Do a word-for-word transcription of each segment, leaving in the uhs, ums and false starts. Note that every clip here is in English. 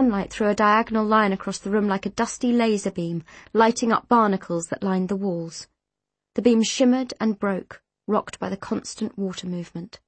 sunlight threw a diagonal line across the room like a dusty laser beam, lighting up barnacles that lined the walls. The beam shimmered and broke, rocked by the constant water movement.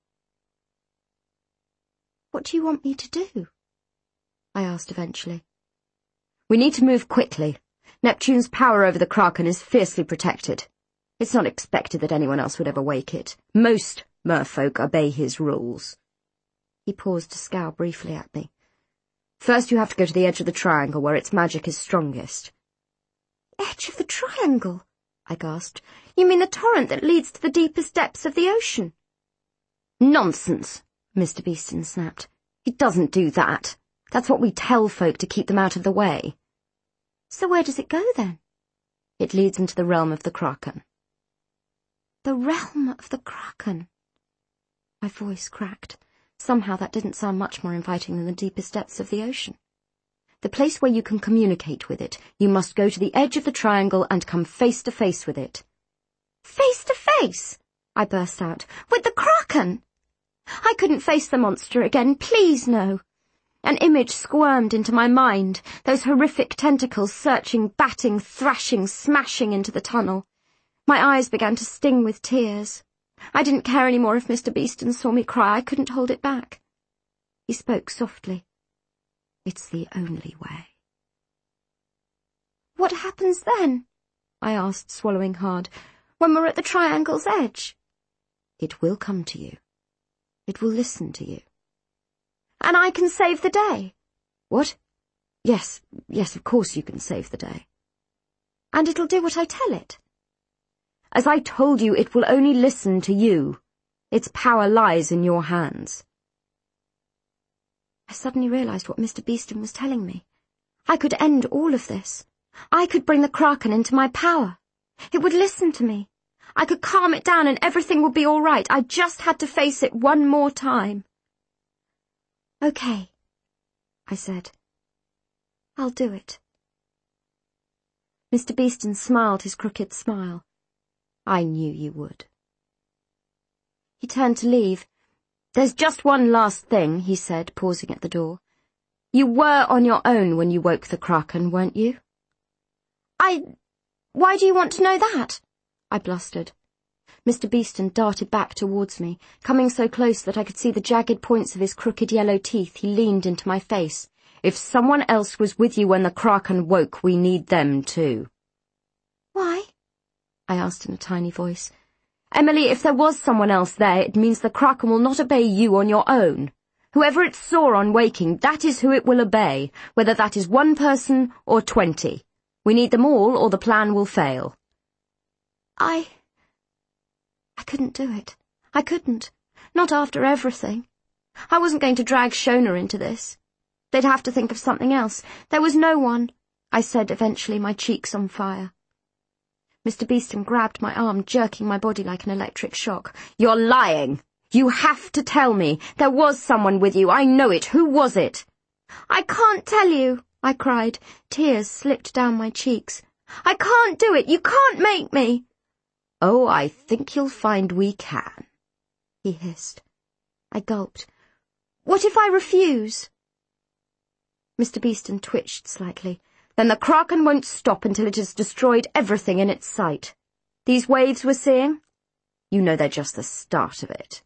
"What do you want me to do?" I asked eventually. "We need to move quickly. Neptune's power over the Kraken is fiercely protected. It's not expected that anyone else would ever wake it. Most merfolk obey his rules." He paused to scowl briefly at me. "First you have to go to the edge of the triangle where its magic is strongest." "Edge of the triangle?" I gasped. "You mean the torrent that leads to the deepest depths of the ocean?" "Nonsense," Mister Beeston snapped. "It doesn't do that. That's what we tell folk to keep them out of the way." "So where does it go, then?" "It leads into the realm of the Kraken." "The realm of the Kraken." My voice cracked. Somehow that didn't sound much more inviting than the deepest depths of the ocean. "The place where you can communicate with it. You must go to the edge of the triangle and come face to face with it." "Face to face?" I burst out. "With the Kraken?" I couldn't face the monster again. Please, no. An image squirmed into my mind, those horrific tentacles searching, batting, thrashing, smashing into the tunnel. My eyes began to sting with tears. I didn't care any more if Mister Beeston saw me cry. I couldn't hold it back. He spoke softly. "It's the only way." "What happens then?" I asked, swallowing hard. "When we're at the triangle's edge?" "It will come to you. It will listen to you." "And I can save the day?" "What? Yes, yes, of course you can save the day." "And it'll do what I tell it?" "As I told you, it will only listen to you. Its power lies in your hands." I suddenly realized what Mister Beeston was telling me. I could end all of this. I could bring the Kraken into my power. It would listen to me. I could calm it down and everything would be all right. I just had to face it one more time. "Okay," I said. "I'll do it." Mister Beeston smiled his crooked smile. "I knew you would." He turned to leave. "There's just one last thing," he said, pausing at the door. "You were on your own when you woke the Kraken, weren't you?" I... Why do you want to know that?" I blustered. Mister Beeston darted back towards me. Coming so close that I could see the jagged points of his crooked yellow teeth, he leaned into my face. "If someone else was with you when the Kraken woke, we need them too." "Why?" I asked in a tiny voice. "Emily, if there was someone else there, it means the Kraken will not obey you on your own. Whoever it saw on waking, that is who it will obey, whether that is one person or twenty. We need them all, or the plan will fail." I... I couldn't do it. I couldn't. Not after everything. I wasn't going to drag Shona into this. They'd have to think of something else. There was no one, I said eventually, my cheeks on fire. Mister Beeston grabbed my arm, jerking my body like an electric shock. "You're lying! You have to tell me. There was someone with you. I know it. Who was it?" "I can't tell you," I cried. Tears slipped down my cheeks. "I can't do it. You can't make me." "Oh, I think you'll find we can," he hissed. I gulped. "What if I refuse?" Mister Beeston twitched slightly. "Then the Kraken won't stop until it has destroyed everything in its sight. These waves we're seeing? You know they're just the start of it."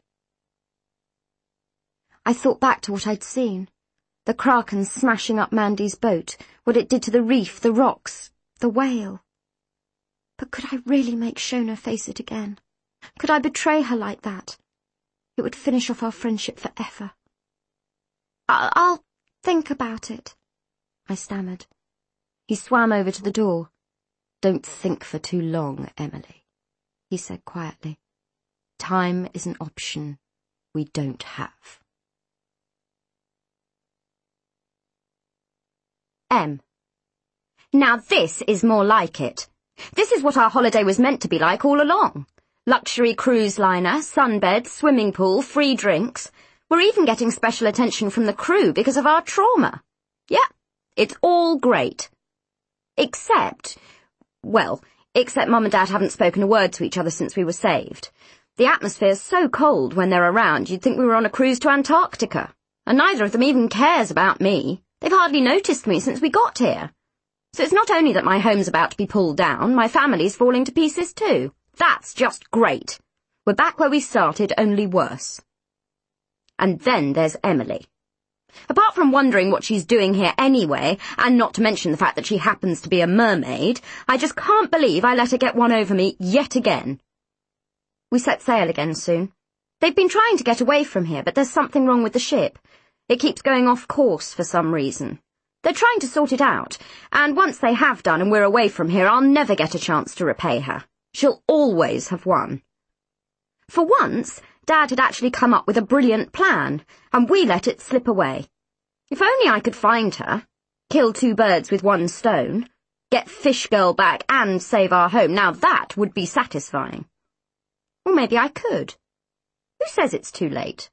I thought back to what I'd seen. The Kraken smashing up Mandy's boat, what it did to the reef, the rocks, the whale. But could I really make Shona face it again? Could I betray her like that? It would finish off our friendship forever. I- I'll think about it," I stammered. He swam over to the door. "Don't think for too long, Emily," he said quietly. "Time is an option we don't have." M. Now this is more like it. This is what our holiday was meant to be like all along. Luxury cruise liner, sunbed, swimming pool, free drinks. We're even getting special attention from the crew because of our trauma. Yeah, it's all great. Except, well, except Mum and Dad haven't spoken a word to each other since we were saved. The atmosphere's so cold when they're around, you'd think we were on a cruise to Antarctica. And neither of them even cares about me. They've hardly noticed me since we got here. So it's not only that my home's about to be pulled down, my family's falling to pieces too. That's just great. We're back where we started, only worse. And then there's Emily. Apart from wondering what she's doing here anyway, and not to mention the fact that she happens to be a mermaid, I just can't believe I let her get one over me yet again. We set sail again soon. They've been trying to get away from here, but there's something wrong with the ship. It keeps going off course for some reason. They're trying to sort it out, and once they have done and we're away from here, I'll never get a chance to repay her. She'll always have won. For once, Dad had actually come up with a brilliant plan, and we let it slip away. If only I could find her, kill two birds with one stone, get Fish Girl back and save our home, now that would be satisfying. Or maybe I could. Who says it's too late?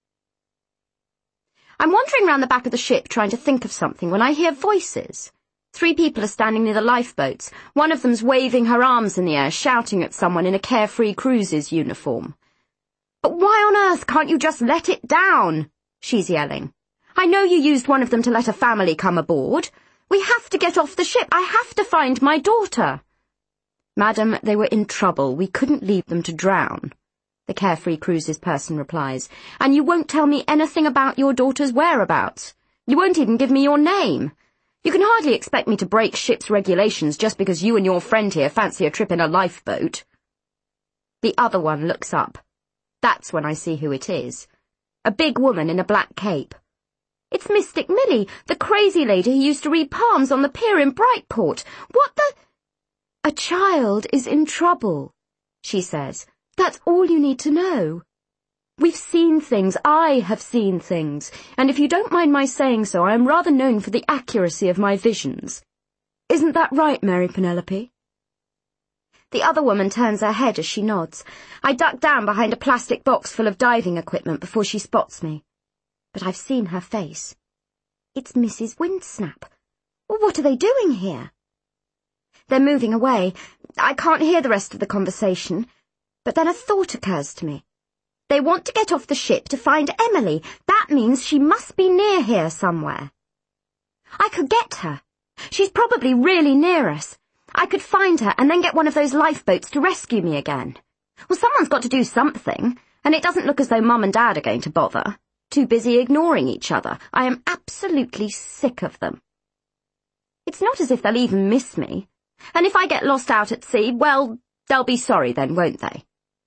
I'm wandering round the back of the ship trying to think of something when I hear voices. Three people are standing near the lifeboats. One of them's waving her arms in the air, shouting at someone in a Carefree Cruises uniform. But why on earth can't you just let it down? She's yelling. I know you used one of them to let a family come aboard. We have to get off the ship. I have to find my daughter. Madam, they were in trouble. We couldn't leave them to drown, the Carefree Cruises person replies. And you won't tell me anything about your daughter's whereabouts. You won't even give me your name. You can hardly expect me to break ship's regulations just because you and your friend here fancy a trip in a lifeboat. The other one looks up. That's when I see who it is. A big woman in a black cape. It's Mystic Millie, the crazy lady who used to read palms on the pier in Brightport. What the... A child is in trouble, she says. That's all you need to know. We've seen things, I have seen things, and if you don't mind my saying so, I am rather known for the accuracy of my visions. Isn't that right, Mary Penelope? The other woman turns her head as she nods. I duck down behind a plastic box full of diving equipment before she spots me. But I've seen her face. It's Missus Windsnap. Well, what are they doing here? They're moving away. I can't hear the rest of the conversation. But then a thought occurs to me. They want to get off the ship to find Emily. That means she must be near here somewhere. I could get her. She's probably really near us. I could find her and then get one of those lifeboats to rescue me again. Well, someone's got to do something, and it doesn't look as though Mum and Dad are going to bother. Too busy ignoring each other. I am absolutely sick of them. It's not as if they'll even miss me. And if I get lost out at sea, well, they'll be sorry then, won't they?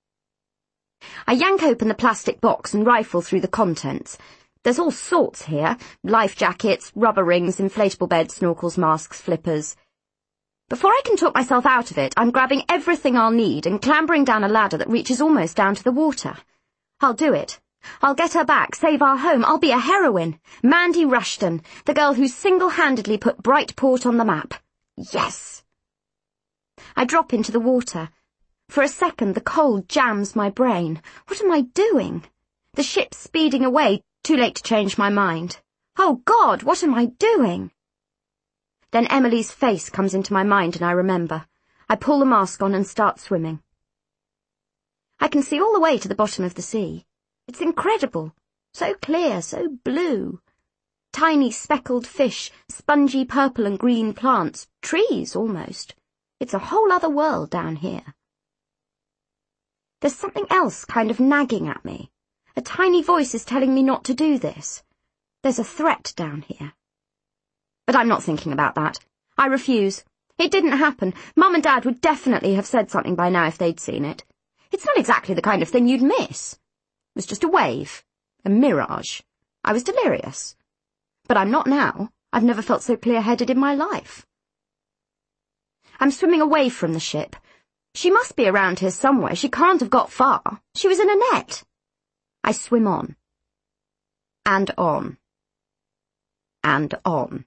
I yank open the plastic box and rifle through the contents. There's all sorts here. Life jackets, rubber rings, inflatable beds, snorkels, masks, flippers. Before I can talk myself out of it, I'm grabbing everything I'll need and clambering down a ladder that reaches almost down to the water. I'll do it. I'll get her back, save our home. I'll be a heroine. Mandy Rushton, the girl who single-handedly put Brightport on the map. Yes! I drop into the water. For a second, the cold jams my brain. What am I doing? The ship's speeding away, too late to change my mind. Oh, God, what am I doing? Then Emily's face comes into my mind and I remember. I pull the mask on and start swimming. I can see all the way to the bottom of the sea. It's incredible. So clear, so blue. Tiny speckled fish, spongy purple and green plants, trees almost. It's a whole other world down here. There's something else kind of nagging at me. A tiny voice is telling me not to do this. There's a threat down here. But I'm not thinking about that. I refuse. It didn't happen. Mum and Dad would definitely have said something by now if they'd seen it. It's not exactly the kind of thing you'd miss. It was just a wave. A mirage. I was delirious. But I'm not now. I've never felt so clear-headed in my life. I'm swimming away from the ship. She must be around here somewhere. She can't have got far. She was in a net. I swim on. And on. And on.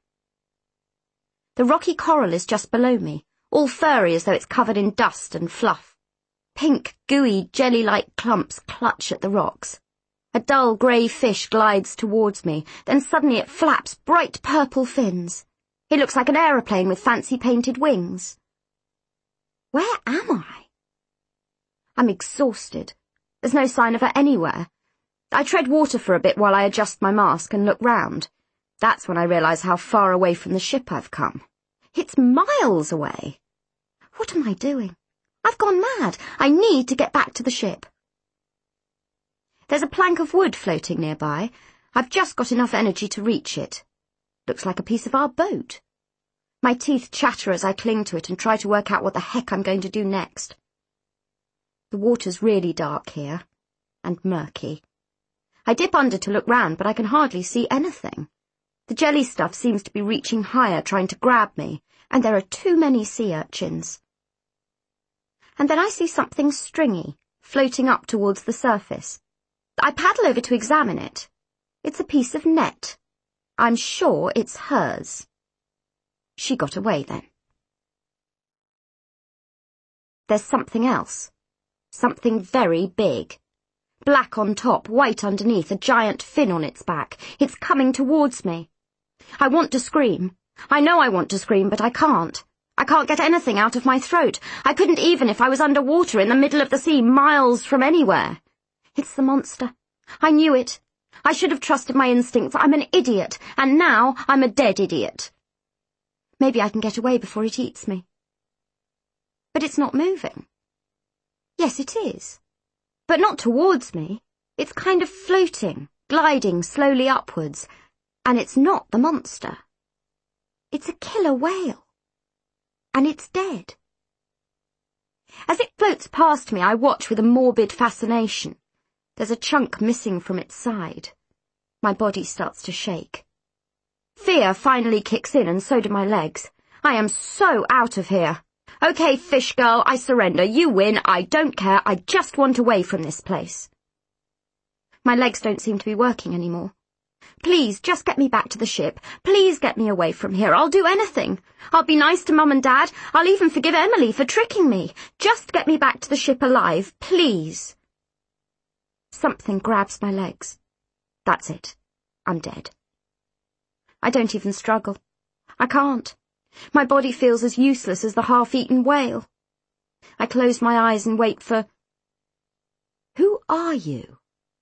The rocky coral is just below me, all furry as though it's covered in dust and fluff. Pink, gooey, jelly-like clumps clutch at the rocks. A dull grey fish glides towards me, then suddenly it flaps bright purple fins. It looks like an aeroplane with fancy painted wings. Where am I? I'm exhausted. There's no sign of her anywhere. I tread water for a bit while I adjust my mask and look round. That's when I realise how far away from the ship I've come. It's miles away. What am I doing? I've gone mad. I need to get back to the ship. There's a plank of wood floating nearby. I've just got enough energy to reach it. Looks like a piece of our boat. My teeth chatter as I cling to it and try to work out what the heck I'm going to do next. The water's really dark here, and murky. I dip under to look round, but I can hardly see anything. The jelly stuff seems to be reaching higher, trying to grab me, and there are too many sea urchins. And then I see something stringy, floating up towards the surface. I paddle over to examine it. It's a piece of net. I'm sure it's hers. She got away then. There's something else. Something very big. Black on top, white underneath, a giant fin on its back. It's coming towards me. I want to scream. I know I want to scream, but I can't. I can't get anything out of my throat. I couldn't even if I was underwater in the middle of the sea, miles from anywhere. It's the monster. I knew it. I should have trusted my instincts. I'm an idiot, and now I'm a dead idiot. Maybe I can get away before it eats me. But it's not moving. Yes, it is. But not towards me. It's kind of floating, gliding slowly upwards, and it's not the monster. It's a killer whale. And it's dead. As it floats past me, I watch with a morbid fascination. There's a chunk missing from its side. My body starts to shake. Fear finally kicks in, and so do my legs. I am so out of here. Okay, fish girl, I surrender. You win. I don't care. I just want away from this place. My legs don't seem to be working anymore. Please, just get me back to the ship. Please get me away from here. I'll do anything. I'll be nice to Mum and Dad. I'll even forgive Emily for tricking me. Just get me back to the ship alive, please. Something grabs my legs. That's it. I'm dead. I don't even struggle. I can't. My body feels as useless as the half-eaten whale. I close my eyes and wait for... Who are you?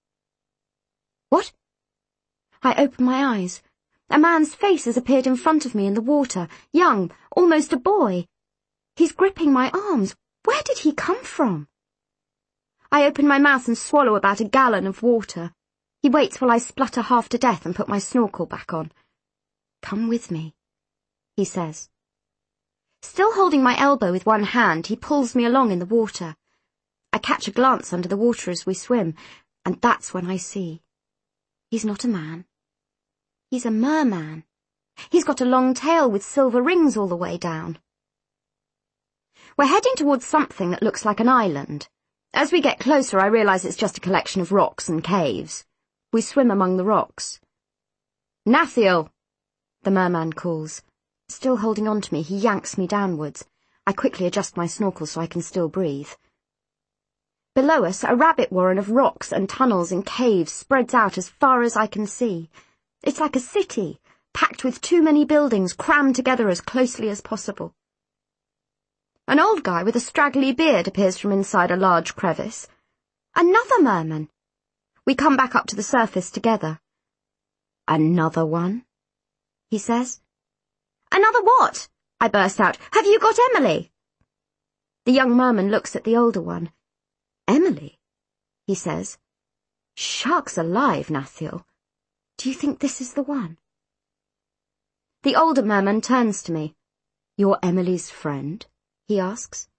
What? I open my eyes. A man's face has appeared in front of me in the water, young, almost a boy. He's gripping my arms. Where did he come from? I open my mouth and swallow about a gallon of water. He waits while I splutter half to death and put my snorkel back on. Come with me, he says. Still holding my elbow with one hand, he pulls me along in the water. I catch a glance under the water as we swim, and that's when I see. He's not a man. He's a merman. He's got a long tail with silver rings all the way down. We're heading towards something that looks like an island. As we get closer, I realise it's just a collection of rocks and caves. We swim among the rocks. Nathiel, the merman calls. Still holding on to me, he yanks me downwards. I quickly adjust my snorkel so I can still breathe. Below us, a rabbit warren of rocks and tunnels and caves spreads out as far as I can see. It's like a city, packed with too many buildings crammed together as closely as possible. An old guy with a straggly beard appears from inside a large crevice. Another merman. We come back up to the surface together. Another one? He says. Another what? I burst out. Have you got Emily? The young merman looks at the older one. Emily? He says. Sharks alive, Nathiel. Do you think this is the one? The older merman turns to me. You're Emily's friend? He asks.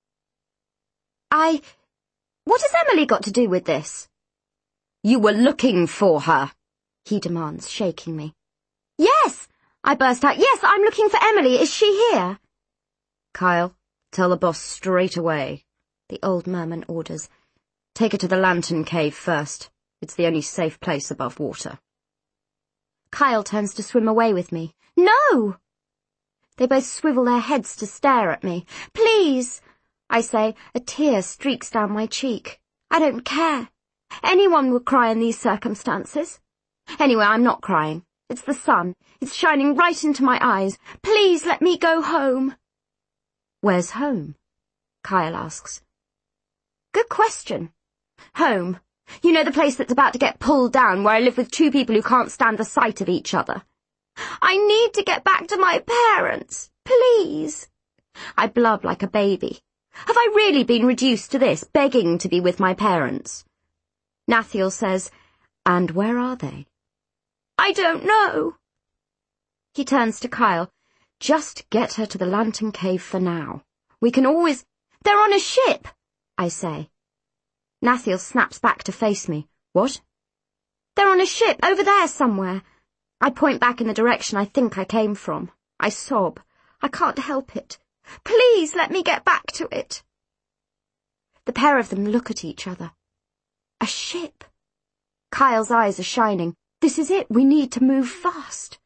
I... What has Emily got to do with this? You were looking for her, he demands, shaking me. Yes, I burst out. Yes, I'm looking for Emily. Is she here? Kyle, tell the boss straight away, the old merman orders. Take her to the lantern cave first. It's the only safe place above water. Kyle turns to swim away with me. No! They both swivel their heads to stare at me. Please, I say, a tear streaks down my cheek. I don't care. Anyone would cry in these circumstances. Anyway, I'm not crying. It's the sun. It's shining right into my eyes. Please let me go home. Where's home? Kyle asks. Good question. Home. You know the place that's about to get pulled down, where I live with two people who can't stand the sight of each other. I need to get back to my parents. Please. I blub like a baby. Have I really been reduced to this, begging to be with my parents? Nathiel says, and where are they? I don't know. He turns to Kyle. Just get her to the Lantern Cave for now. We can always... They're on a ship, I say. Nathiel snaps back to face me. What? They're on a ship over there somewhere. I point back in the direction I think I came from. I sob. I can't help it. Please let me get back to it. The pair of them look at each other. A ship. Kyle's eyes are shining. This is it. We need to move fast.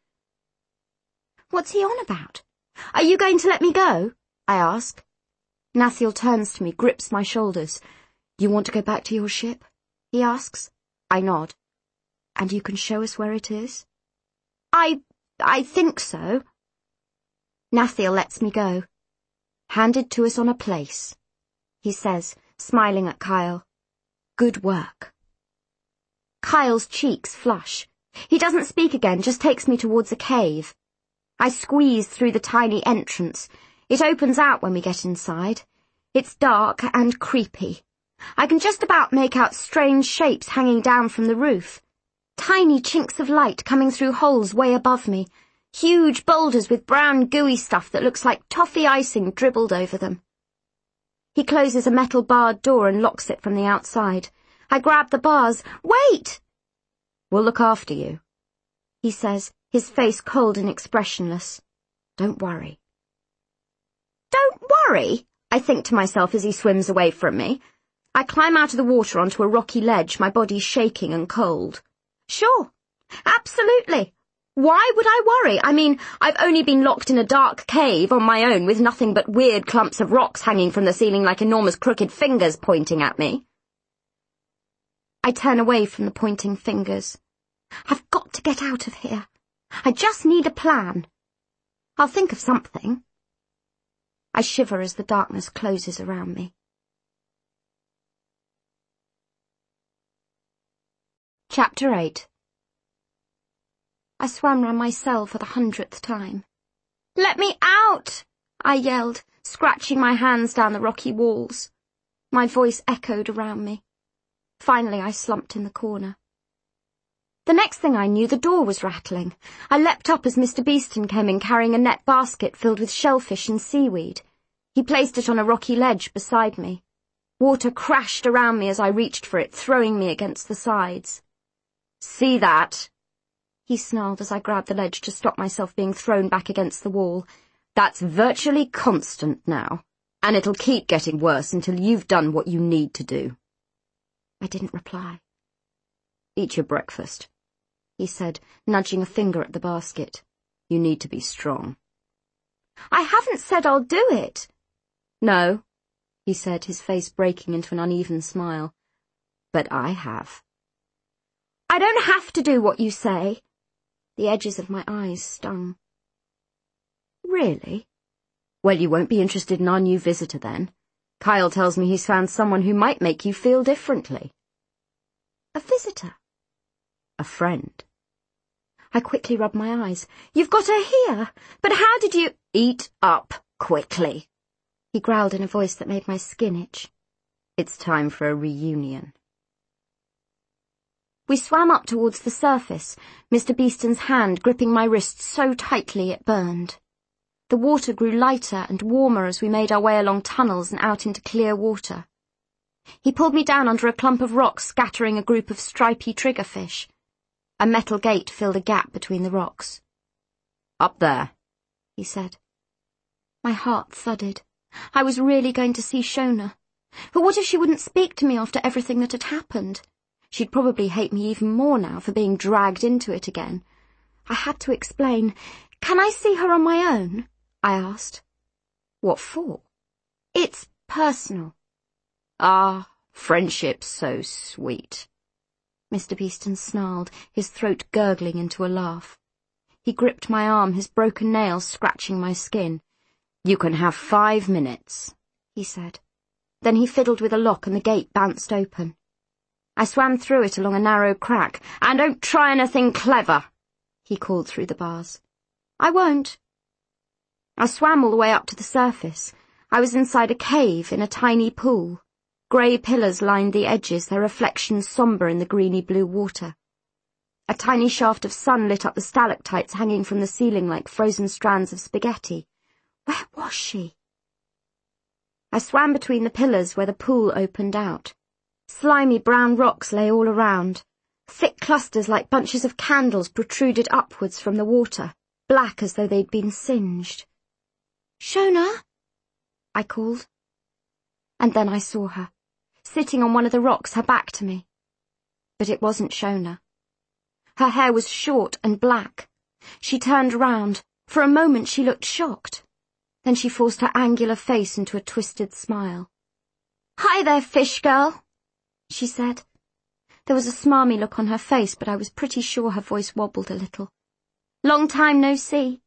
What's he on about? Are you going to let me go? I ask. Nathiel turns to me, grips my shoulders. You want to go back to your ship? He asks. I nod. And you can show us where it is? I... I think so. Nathiel lets me go. Handed to us on a place, he says, smiling at Kyle. Good work. Kyle's cheeks flush. He doesn't speak again, just takes me towards a cave. I squeeze through the tiny entrance. It opens out when we get inside. It's dark and creepy. I can just about make out strange shapes hanging down from the roof. Tiny chinks of light coming through holes way above me. Huge boulders with brown gooey stuff that looks like toffee icing dribbled over them. He closes a metal barred door and locks it from the outside. I grab the bars. Wait! We'll look after you, he says, his face cold and expressionless. Don't worry. Don't worry, I think to myself as he swims away from me. I climb out of the water onto a rocky ledge, my body shaking and cold. Sure, absolutely. Why would I worry? I mean, I've only been locked in a dark cave on my own with nothing but weird clumps of rocks hanging from the ceiling like enormous crooked fingers pointing at me. I turn away from the pointing fingers. I've got to get out of here. I just need a plan. I'll think of something. I shiver as the darkness closes around me. Chapter eight. I swam round my cell for the hundredth time. Let me out! I yelled, scratching my hands down the rocky walls. My voice echoed around me. Finally I slumped in the corner. The next thing I knew, the door was rattling. I leapt up as Mister Beeston came in carrying a net basket filled with shellfish and seaweed. He placed it on a rocky ledge beside me. Water crashed around me as I reached for it, throwing me against the sides. See that? He snarled as I grabbed the ledge to stop myself being thrown back against the wall. That's virtually constant now, and it'll keep getting worse until you've done what you need to do. I didn't reply. Eat your breakfast, he said, nudging a finger at the basket. You need to be strong. I haven't said I'll do it. No, he said, his face breaking into an uneven smile. But I have. I don't have to do what you say. The edges of my eyes stung. Really? Well, you won't be interested in our new visitor then. Kyle tells me he's found someone who might make you feel differently. A visitor? A friend. I quickly rubbed my eyes. You've got her here. But how did you... Eat up, quickly. He growled in a voice that made my skin itch. It's time for a reunion. We swam up towards the surface, Mister Beeston's hand gripping my wrist so tightly it burned. The water grew lighter and warmer as we made our way along tunnels and out into clear water. He pulled me down under a clump of rocks scattering a group of stripy triggerfish. A metal gate filled a gap between the rocks. Up there, he said. My heart thudded. I was really going to see Shona. But what if she wouldn't speak to me after everything that had happened? She'd probably hate me even more now for being dragged into it again. I had to explain. Can I see her on my own? I asked. What for? It's personal. Ah, friendship's so sweet. Mister Beeston snarled, his throat gurgling into a laugh. He gripped my arm, his broken nails scratching my skin. You can have five minutes, he said. Then he fiddled with a lock and the gate bounced open. I swam through it along a narrow crack. And don't try anything clever, he called through the bars. I won't. I swam all the way up to the surface. I was inside a cave in a tiny pool. Grey pillars lined the edges, their reflections sombre in the greeny-blue water. A tiny shaft of sun lit up the stalactites hanging from the ceiling like frozen strands of spaghetti. Where was she? I swam between the pillars where the pool opened out. Slimy brown rocks lay all around. Thick clusters like bunches of candles protruded upwards from the water, black as though they'd been singed. Shona? I called. And then I saw her, sitting on one of the rocks, her back to me. But it wasn't Shona. Her hair was short and black. She turned round. For a moment she looked shocked. Then she forced her angular face into a twisted smile. Hi there, fish girl, she said. There was a smarmy look on her face, but I was pretty sure her voice wobbled a little. Long time no see.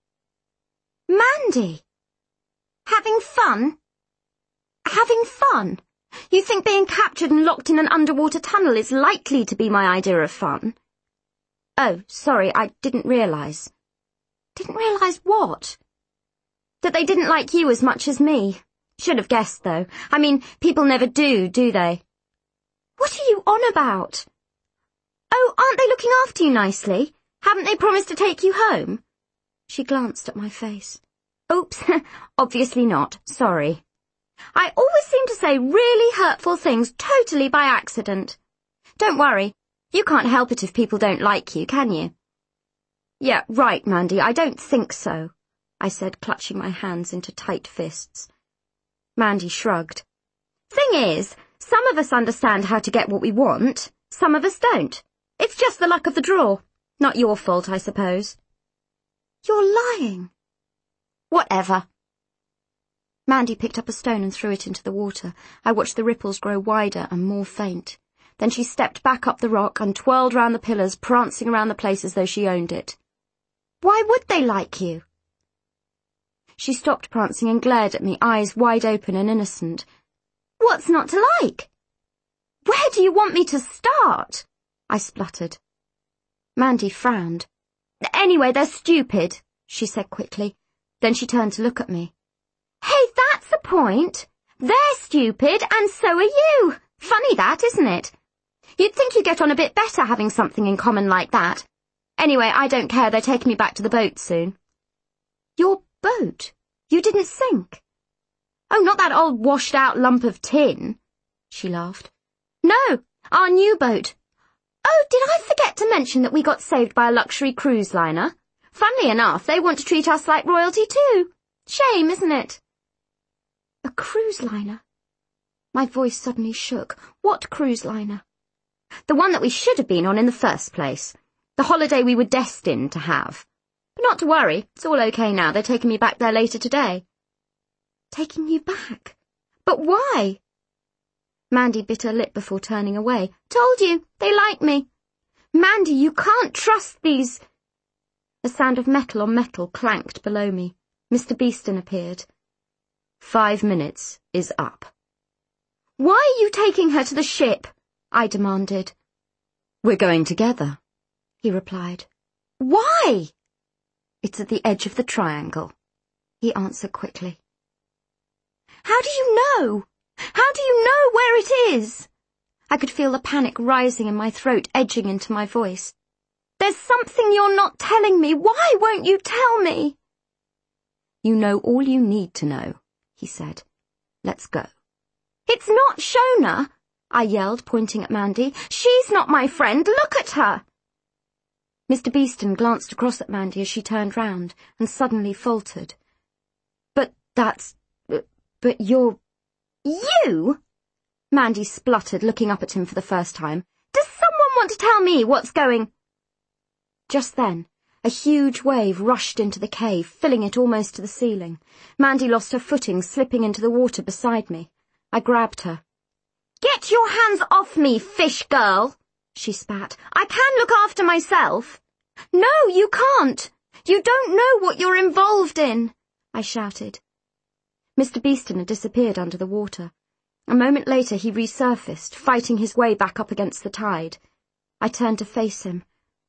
Mandy! Having fun? Having fun? You think being captured and locked in an underwater tunnel is likely to be my idea of fun? Oh, sorry, I didn't realise. Didn't realise what? That they didn't like you as much as me. Should have guessed, though. I mean, people never do, do they? What are you on about? Oh, aren't they looking after you nicely? Haven't they promised to take you home? She glanced at my face. Oops, obviously not. Sorry. I always seem to say really hurtful things totally by accident. Don't worry. You can't help it if people don't like you, can you? Yeah, right, Mandy, I don't think so, I said, clutching my hands into tight fists. Mandy shrugged. Thing is, some of us understand how to get what we want, some of us don't. It's just the luck of the draw. Not your fault, I suppose. You're lying. Whatever. Mandy picked up a stone and threw it into the water. I watched the ripples grow wider and more faint. Then she stepped back up the rock and twirled round the pillars, prancing around the place as though she owned it. Why would they like you? She stopped prancing and glared at me, eyes wide open and innocent. What's not to like? Where do you want me to start? I spluttered. Mandy frowned. Anyway, they're stupid, she said quickly. Then she turned to look at me. Hey, that's the point. They're stupid, and so are you. Funny that, isn't it? You'd think you'd get on a bit better having something in common like that. Anyway, I don't care. They're taking me back to the boat soon. Your boat? You didn't sink? Oh, not that old washed-out lump of tin, she laughed. No, our new boat. Oh, did I forget to mention that we got saved by a luxury cruise liner? Funnily enough, they want to treat us like royalty too. Shame, isn't it? A cruise liner? My voice suddenly shook. What cruise liner? The one that we should have been on in the first place. The holiday we were destined to have. But not to worry, it's all okay now. They're taking me back there later today. Taking you back? But why? Mandy bit her lip before turning away. Told you, they like me. Mandy, you can't trust these... A sound of metal on metal clanked below me. Mister Beeston appeared. Five minutes is up. Why are you taking her to the ship? I demanded. We're going together, he replied. Why? It's at the edge of the triangle, he answered quickly. How do you know? How do you know where it is? I could feel the panic rising in my throat, edging into my voice. There's something you're not telling me. Why won't you tell me? You know all you need to know, he said. Let's go. It's not Shona, I yelled, pointing at Mandy. She's not my friend. Look at her. Mister Beeston glanced across at Mandy as she turned round and suddenly faltered. But that's... but you're... You? Mandy spluttered, looking up at him for the first time. Does someone want to tell me what's going... Just then, a huge wave rushed into the cave, filling it almost to the ceiling. Mandy lost her footing, slipping into the water beside me. I grabbed her. Get your hands off me, fish girl, she spat. I can look after myself. No, you can't. You don't know what you're involved in, I shouted. Mister Beeston had disappeared under the water. A moment later he resurfaced, fighting his way back up against the tide. I turned to face him.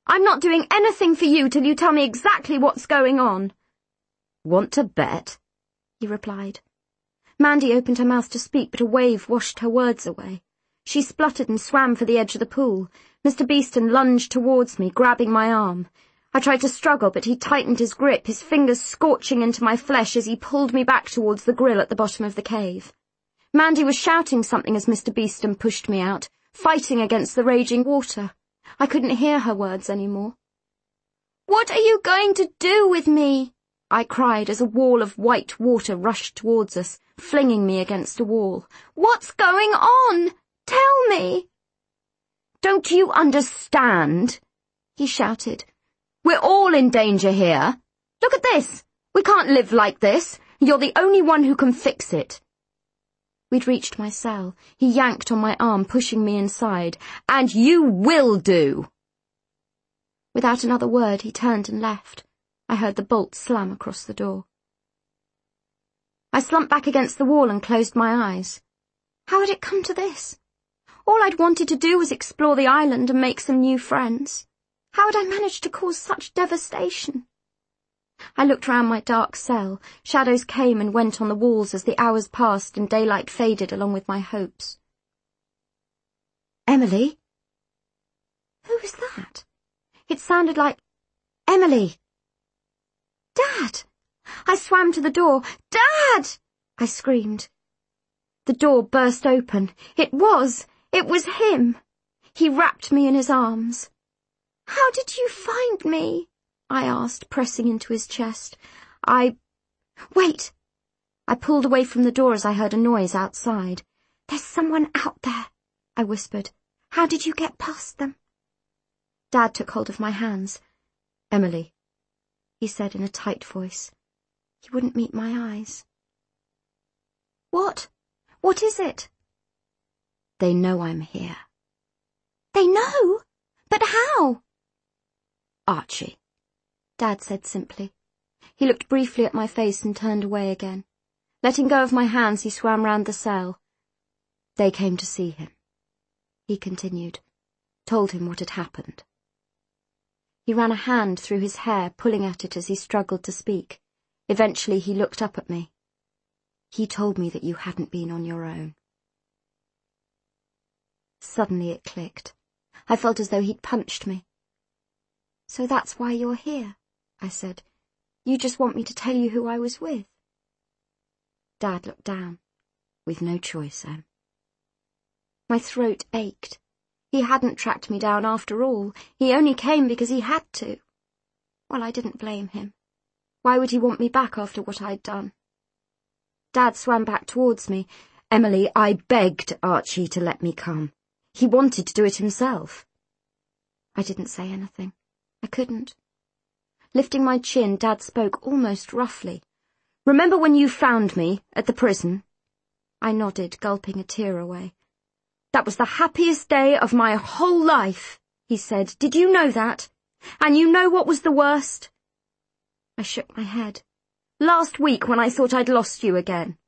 I'm not doing anything for you till you tell me exactly what's going on. Want to bet? He replied. Mandy opened her mouth to speak, but a wave washed her words away. She spluttered and swam for the edge of the pool. Mister Beeston lunged towards me, grabbing my arm. I tried to struggle, but he tightened his grip, his fingers scorching into my flesh as he pulled me back towards the grill at the bottom of the cave. Mandy was shouting something as Mister Beeston pushed me out, fighting against the raging water. I couldn't hear her words anymore. "What are you going to do with me?" I cried as a wall of white water rushed towards us, flinging me against a wall. "What's going on? Tell me!" "Don't you understand?" he shouted. "We're all in danger here. Look at this. We can't live like this. You're the only one who can fix it." We'd reached my cell. He yanked on my arm, pushing me inside. "And you will do!" Without another word, he turned and left. I heard the bolt slam across the door. I slumped back against the wall and closed my eyes. How had it come to this? All I'd wanted to do was explore the island and make some new friends. How had I managed to cause such devastation? I looked round my dark cell. Shadows came and went on the walls as the hours passed and daylight faded along with my hopes. "Emily?" Who was that? It sounded like... Emily! Dad! I swam to the door. Dad! I screamed. The door burst open. It was, it was him. He wrapped me in his arms. "How did you find me?" I asked, pressing into his chest. I... Wait! I pulled away from the door as I heard a noise outside. "There's someone out there," I whispered. "How did you get past them?" Dad took hold of my hands. "Emily," he said in a tight voice. He wouldn't meet my eyes. "What? What is it?" "They know I'm here." "They know? But how?" "Archie," Dad said simply. He looked briefly at my face and turned away again. Letting go of my hands, he swam round the cell. "They came to see him," he continued. "Told him what had happened." He ran a hand through his hair, pulling at it as he struggled to speak. Eventually he looked up at me. "He told me that you hadn't been on your own." Suddenly it clicked. I felt as though he'd punched me. "So that's why you're here," I said. "You just want me to tell you who I was with." Dad looked down. "With no choice, Em." My throat ached. He hadn't tracked me down after all. He only came because he had to. Well, I didn't blame him. Why would he want me back after what I'd done? Dad swam back towards me. "Emily, I begged Archie to let me come. He wanted to do it himself." I didn't say anything. I couldn't. Lifting my chin, Dad spoke almost roughly. "Remember when you found me at the prison?" I nodded, gulping a tear away. "That was the happiest day of my whole life," he said. "Did you know that? And you know what was the worst?" I shook my head. "Last week when I thought I'd lost you again."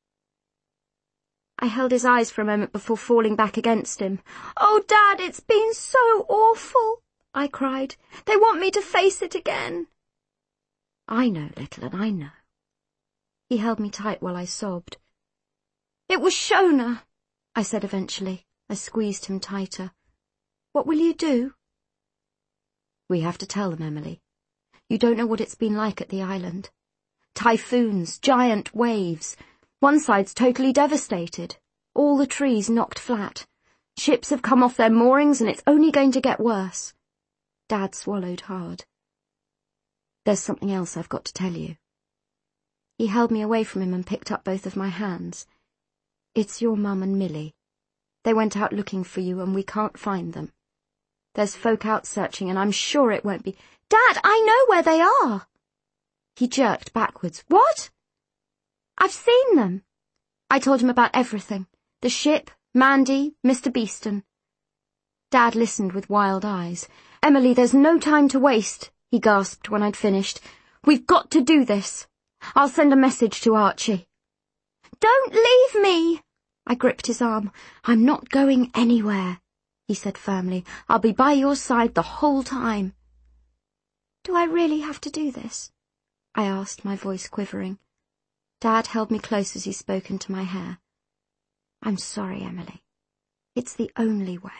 I held his eyes for a moment before falling back against him. "Oh, Dad, it's been so awful," I cried. "They want me to face it again." "I know, little, and I know." He held me tight while I sobbed. "It was Shona," I said eventually. I squeezed him tighter. "What will you do?" "We have to tell them, Emily. You don't know what it's been like at the island. Typhoons, giant waves. One side's totally devastated. All the trees knocked flat. Ships have come off their moorings and it's only going to get worse." Dad swallowed hard. "There's something else I've got to tell you." He held me away from him and picked up both of my hands. "It's your mum and Millie. They went out looking for you and we can't find them. There's folk out searching and I'm sure it won't be—" "Dad, I know where they are!" He jerked backwards. "What?" "I've seen them." I told him about everything. The ship, Mandy, Mister Beeston. Dad listened with wild eyes. "Emily, there's no time to waste," he gasped when I'd finished. "We've got to do this. I'll send a message to Archie." "Don't leave me!" I gripped his arm. "I'm not going anywhere." he said firmly. I'll be by your side the whole time. Do I really have to do this? I asked, my voice quivering. Dad held me close as he spoke into my hair. I'm sorry, Emily. It's the only way.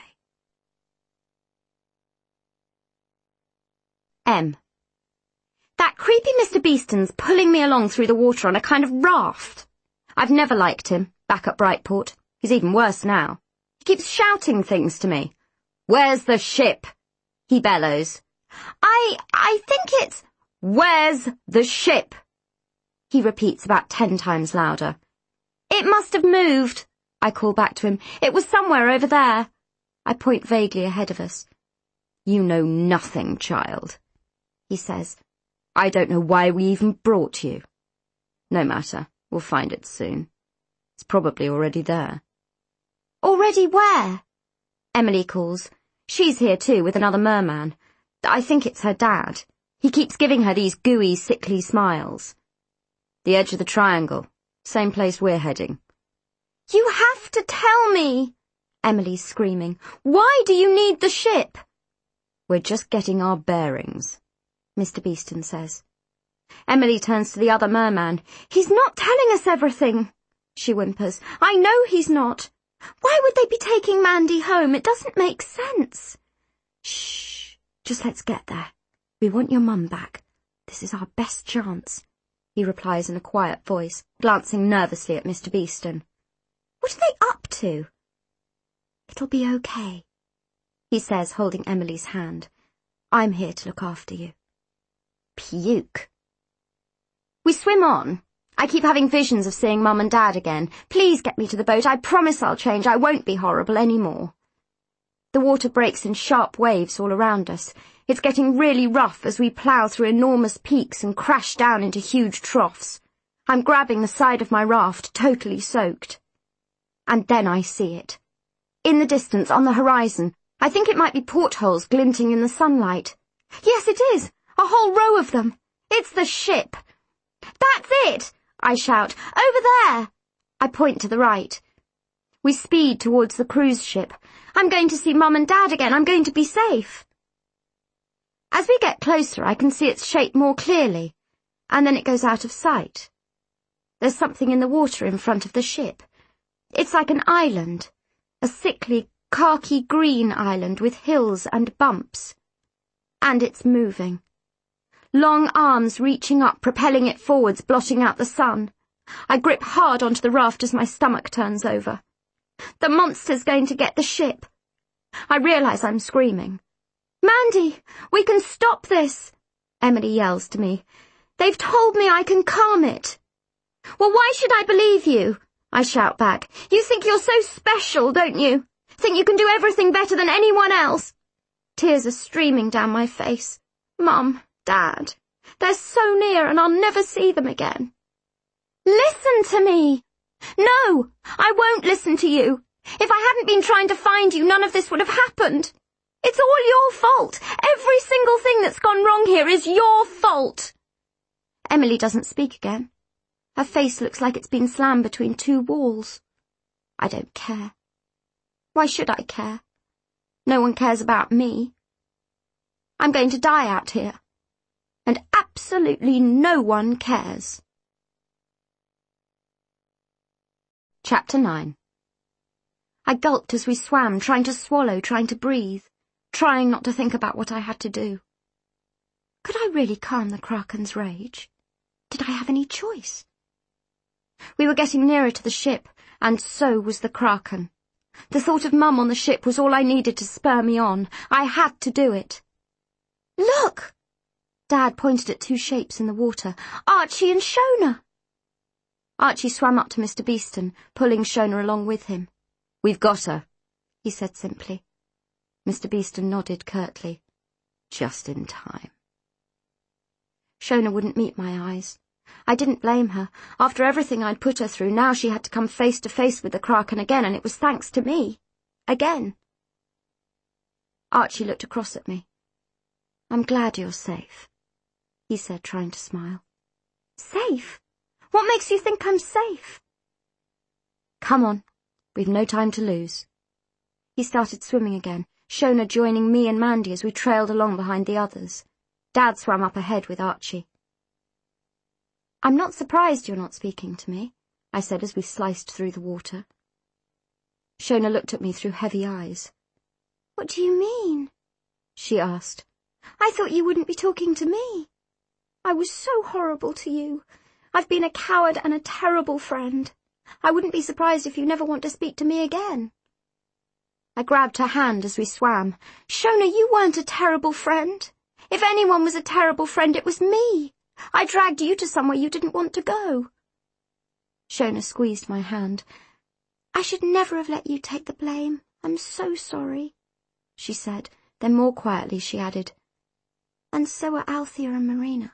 M. That creepy Mister Beeston's pulling me along through the water on a kind of raft. I've never liked him, back at Brightport. He's even worse now. He keeps shouting things to me. Where's the ship? He bellows. I, I think it's, where's the ship? He repeats about ten times louder. It must have moved, I call back to him. It was somewhere over there. I point vaguely ahead of us. You know nothing, child, he says. I don't know why we even brought you. No matter, we'll find it soon. It's probably already there. Already where? Emily calls. She's here too, with another merman. I think it's her dad. He keeps giving her these gooey, sickly smiles. The edge of the triangle. Same place we're heading. You have to tell me, Emily's screaming. Why do you need the ship? We're just getting our bearings, Mister Beeston says. Emily turns to the other merman. He's not telling us everything, she whimpers. I know he's not. Why would they be taking Mandy home? It doesn't make sense. Shh, just let's get there. We want your mum back. This is our best chance, he replies in a quiet voice, glancing nervously at Mister Beeston. What are they up to? It'll be okay, he says, holding Emily's hand. I'm here to look after you. Puke. We swim on. I keep having visions of seeing Mum and Dad again. Please get me to the boat. I promise I'll change. I won't be horrible anymore. The water breaks in sharp waves all around us. It's getting really rough as we plough through enormous peaks and crash down into huge troughs. I'm grabbing the side of my raft, totally soaked. And then I see it. In the distance, on the horizon, I think it might be portholes glinting in the sunlight. Yes, it is. A whole row of them. It's the ship. That's it, I shout. Over there. I point to the right. We speed towards the cruise ship. I'm going to see Mum and Dad again. I'm going to be safe. As we get closer, I can see its shape more clearly, and then it goes out of sight. There's something in the water in front of the ship. It's like an island, a sickly, khaki-green island with hills and bumps. And it's moving. Long arms reaching up, propelling it forwards, blotting out the sun. I grip hard onto the raft as my stomach turns over. The monster's going to get the ship. I realise I'm screaming. Mandy, we can stop this, Emily yells to me. They've told me I can calm it. Well, why should I believe you? I shout back. You think you're so special, don't you? Think you can do everything better than anyone else? Tears are streaming down my face. Mum, Dad, they're so near and I'll never see them again. Listen to me. No, I won't listen to you. If I hadn't been trying to find you, none of this would have happened. It's all your fault. Every single thing that's gone wrong here is your fault. Emily doesn't speak again. Her face looks like it's been slammed between two walls. I don't care. Why should I care? No one cares about me. I'm going to die out here. And absolutely no one cares. Chapter nine. I gulped as we swam, trying to swallow, trying to breathe, trying not to think about what I had to do. Could I really calm the Kraken's rage? Did I have any choice? We were getting nearer to the ship, and so was the Kraken. The thought of Mum on the ship was all I needed to spur me on. I had to do it. Look! Dad pointed at two shapes in the water. Archie and Shona! Archie swam up to Mister Beeston, pulling Shona along with him. We've got her, he said simply. Mister Beeston nodded curtly. Just in time. Shona wouldn't meet my eyes. I didn't blame her. After everything I'd put her through, now she had to come face to face with the Kraken again, and it was thanks to me. Again. Archie looked across at me. I'm glad you're safe, he said, trying to smile. Safe? What makes you think I'm safe? Come on, we've no time to lose. He started swimming again, Shona joining me and Mandy as we trailed along behind the others. Dad swam up ahead with Archie. "I'm not surprised you're not speaking to me," I said as we sliced through the water. Shona looked at me through heavy eyes. "What do you mean?" she asked. "I thought you wouldn't be talking to me. I was so horrible to you. I've been a coward and a terrible friend. I wouldn't be surprised if you never want to speak to me again." I grabbed her hand as we swam. "Shona, you weren't a terrible friend. If anyone was a terrible friend, it was me. I dragged you to somewhere you didn't want to go." Shona squeezed my hand. "I should never have let you take the blame. I'm so sorry," she said. Then more quietly she added, "And so are Althea and Marina."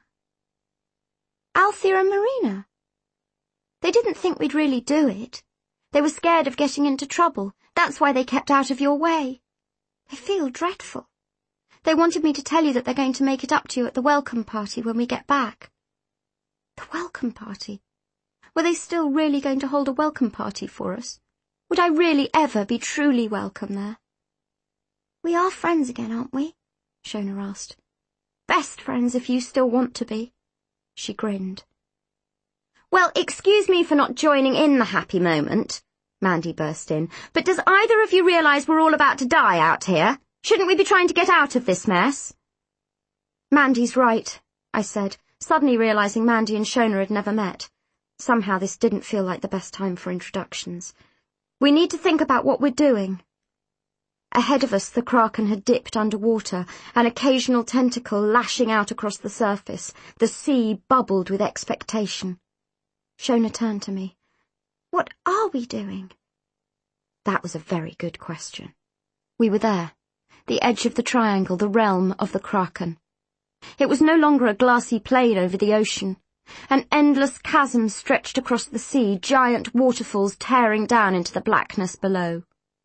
Althea and Marina? They didn't think we'd really do it. They were scared of getting into trouble. That's why they kept out of your way. They feel dreadful. They wanted me to tell you that they're going to make it up to you at the welcome party when we get back." The welcome party? Were they still really going to hold a welcome party for us? Would I really ever be truly welcome there? "We are friends again, aren't we?" Shona asked. "Best friends if you still want to be." She grinned. "Well, excuse me for not joining in the happy moment," Mandy burst in, "but does either of you realise we're all about to die out here? Shouldn't we be trying to get out of this mess?" "Mandy's right," I said, suddenly realising Mandy and Shona had never met. Somehow this didn't feel like the best time for introductions. "We need to think about what we're doing." Ahead of us the Kraken had dipped underwater, an occasional tentacle lashing out across the surface. The sea bubbled with expectation. Shona turned to me. "What are we doing?" That was a very good question. We were there, the edge of the triangle, the realm of the Kraken. It was no longer a glassy plain over the ocean. An endless chasm stretched across the sea, giant waterfalls tearing down into the blackness below.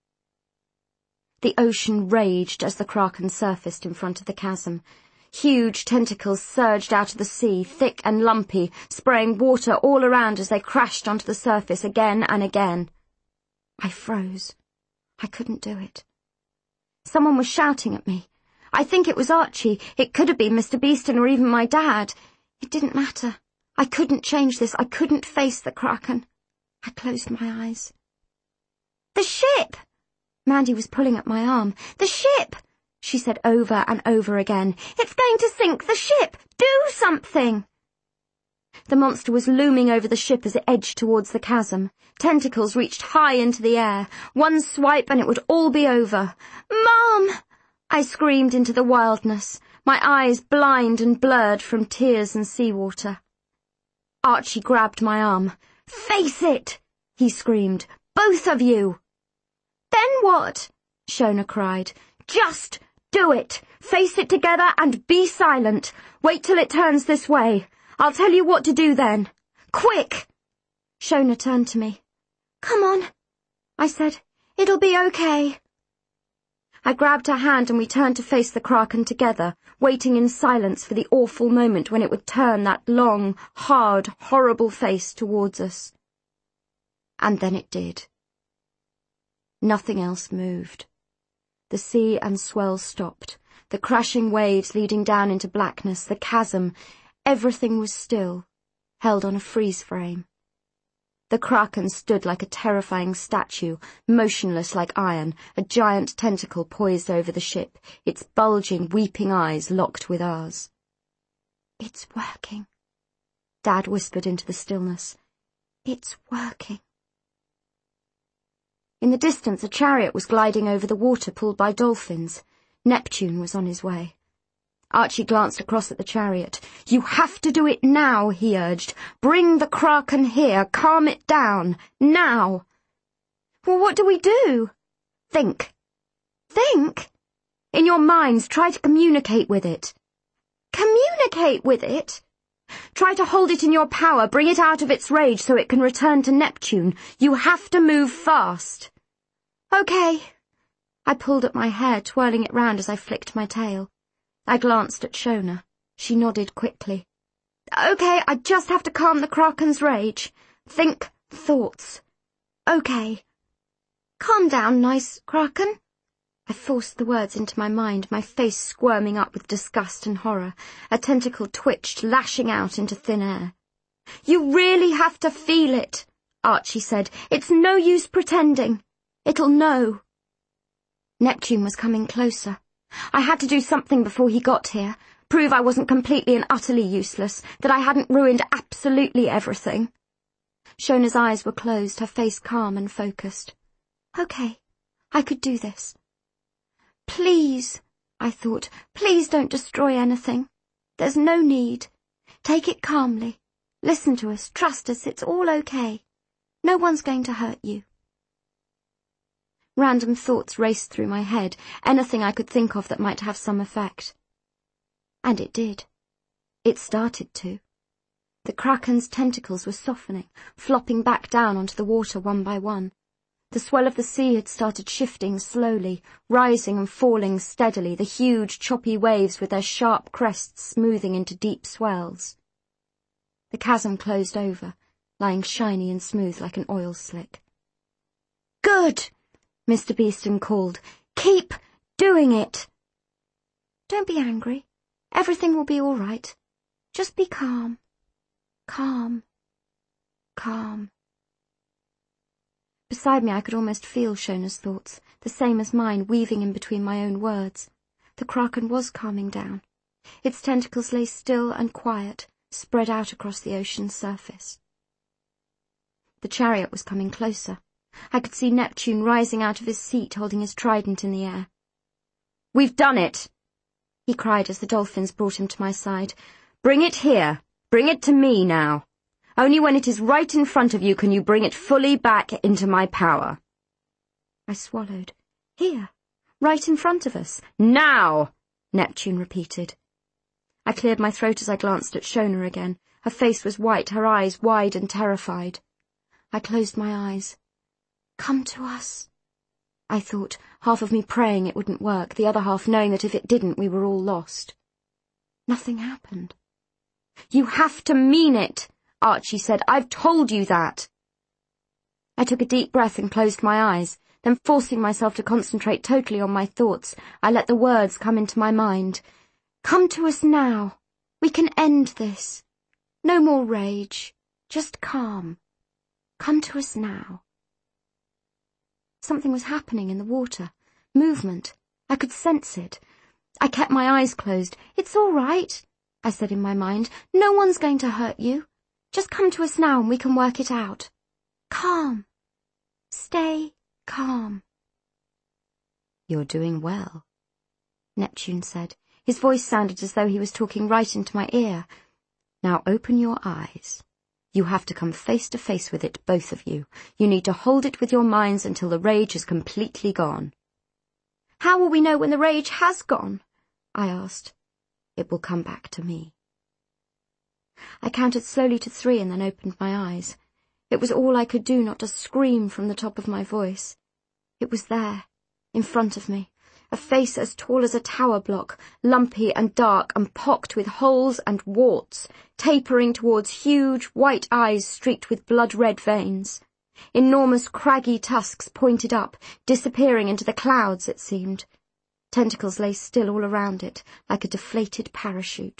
The ocean raged as the Kraken surfaced in front of the chasm. Huge tentacles surged out of the sea, thick and lumpy, spraying water all around as they crashed onto the surface again and again. I froze. I couldn't do it. Someone was shouting at me. I think it was Archie. It could have been Mister Beeston or even my dad. It didn't matter. I couldn't change this. I couldn't face the Kraken. I closed my eyes. "The ship!" Mandy was pulling at my arm. "The ship!" she said over and over again. "It's going to sink! The ship! Do something!" The monster was looming over the ship as it edged towards the chasm. Tentacles reached high into the air. One swipe and it would all be over. "Mom!" I screamed into the wildness, my eyes blind and blurred from tears and seawater. Archie grabbed my arm. "Face it!" he screamed. "Both of you!" "Then what?" Shona cried. "Just do it! Face it together and be silent. Wait till it turns this way. I'll tell you what to do then. Quick!" Shona turned to me. "Come on," I said. "It'll be okay." I grabbed her hand and we turned to face the Kraken together, waiting in silence for the awful moment when it would turn that long, hard, horrible face towards us. And then it did. Nothing else moved. The sea and swell stopped, the crashing waves leading down into blackness, the chasm. Everything was still, held on a freeze frame. The Kraken stood like a terrifying statue, motionless like iron, a giant tentacle poised over the ship, its bulging, weeping eyes locked with ours. "It's working," Dad whispered into the stillness. "It's working." In the distance, a chariot was gliding over the water pulled by dolphins. Neptune was on his way. Archie glanced across at the chariot. "You have to do it now," he urged. "Bring the Kraken here. Calm it down. Now." "Well, what do we do?" "Think." "Think?" "In your minds, try to communicate with it." "Communicate with it?" "Try to hold it in your power. Bring it out of its rage so it can return to Neptune. You have to move fast." "Okay." I pulled at my hair, twirling it round as I flicked my tail. I glanced at Shona. She nodded quickly. "Okay, I just have to calm the Kraken's rage. Think thoughts. Okay. Calm down, nice Kraken," I forced the words into my mind, my face squirming up with disgust and horror. A tentacle twitched, lashing out into thin air. "You really have to feel it," Archie said. "It's no use pretending. It'll know." Neptune was coming closer. I had to do something before he got here, prove I wasn't completely and utterly useless, that I hadn't ruined absolutely everything. Shona's eyes were closed, her face calm and focused. Okay, I could do this. "Please," I thought, "please don't destroy anything. There's no need. Take it calmly. Listen to us, trust us, it's all okay. No one's going to hurt you." Random thoughts raced through my head, anything I could think of that might have some effect. And it did. It started to. The Kraken's tentacles were softening, flopping back down onto the water one by one. The swell of the sea had started shifting slowly, rising and falling steadily, the huge, choppy waves with their sharp crests smoothing into deep swells. The chasm closed over, lying shiny and smooth like an oil slick. "Good!" Mister Beeston called. "Keep doing it!" "Don't be angry. Everything will be all right. Just be calm. Calm. Calm." Beside me I could almost feel Shona's thoughts, the same as mine, weaving in between my own words. The Kraken was calming down. Its tentacles lay still and quiet, spread out across the ocean's surface. The chariot was coming closer. I could see Neptune rising out of his seat, holding his trident in the air. "We've done it!" he cried as the dolphins brought him to my side. "Bring it here! Bring it to me now! Only when it is right in front of you can you bring it fully back into my power." I swallowed. "Here, right in front of us." "Now!" Neptune repeated. I cleared my throat as I glanced at Shona again. Her face was white, her eyes wide and terrified. I closed my eyes. "Come to us," I thought, half of me praying it wouldn't work, the other half knowing that if it didn't we were all lost. Nothing happened. "You have to mean it," Archie said. "I've told you that." I took a deep breath and closed my eyes, then forcing myself to concentrate totally on my thoughts, I let the words come into my mind. "Come to us now. We can end this. No more rage. Just calm. Come to us now." Something was happening in the water. Movement. I could sense it. I kept my eyes closed. "It's all right," I said in my mind. "No one's going to hurt you. Just come to us now and we can work it out. Calm. Stay calm." "You're doing well," Neptune said. His voice sounded as though he was talking right into my ear. "Now open your eyes. You have to come face to face with it, both of you. You need to hold it with your minds until the rage is completely gone." "How will we know when the rage has gone?" I asked. "It will come back to me." I counted slowly to three and then opened my eyes. It was all I could do not to scream from the top of my voice. It was there, in front of me, a face as tall as a tower block, lumpy and dark and pocked with holes and warts, tapering towards huge white eyes streaked with blood-red veins. Enormous craggy tusks pointed up, disappearing into the clouds, it seemed. Tentacles lay still all around it, like a deflated parachute.